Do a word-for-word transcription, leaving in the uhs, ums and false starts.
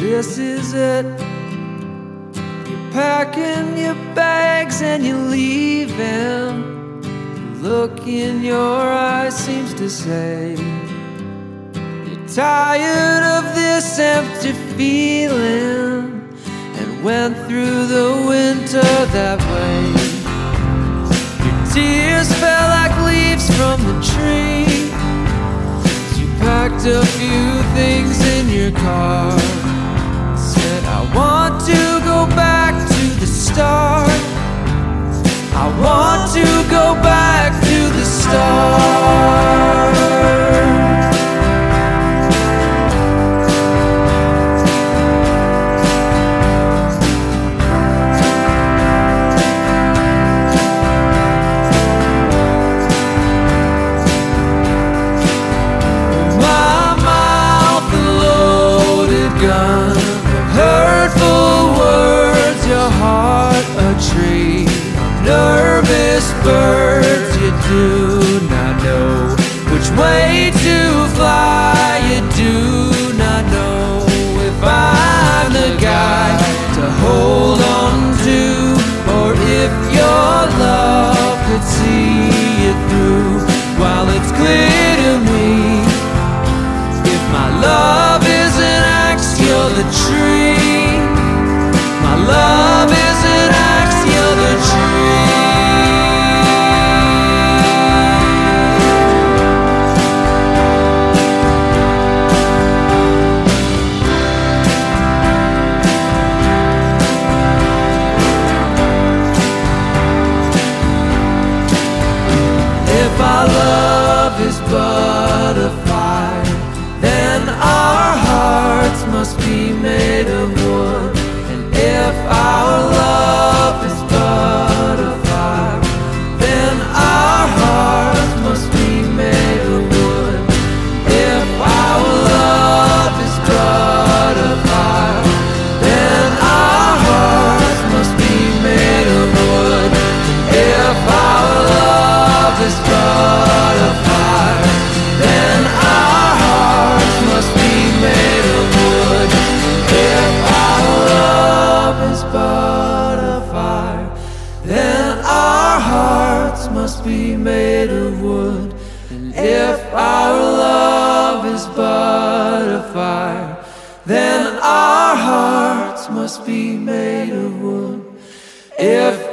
this is it. You're packing your bags and you're leaving. The look in your eyes seems to say you're tired of this empty feeling, and went through the winter that way. Your tears fell like leaves from the tree. Packed a few things in your car. Said I want to go back to the start. I want to go back to the start. Nervous birds, you do not know which way to fly. You do not know if I'm the guy to hold on to, or if your love could see you through. While it's clear to me, if my love is an axe, you're the tree. My love is an axe, you're the tree. If our love is but a fire, then our hearts must be made of wood. And if our love is but a fire, then our hearts must be made of wood. If our love is but a fire, then our hearts must be made of wood. If our love is but a fire, then our hearts must be made of wood. If our love is but a fire, then our hearts must be made of wood. And if our love is but a fire, then our hearts must be made of wood. If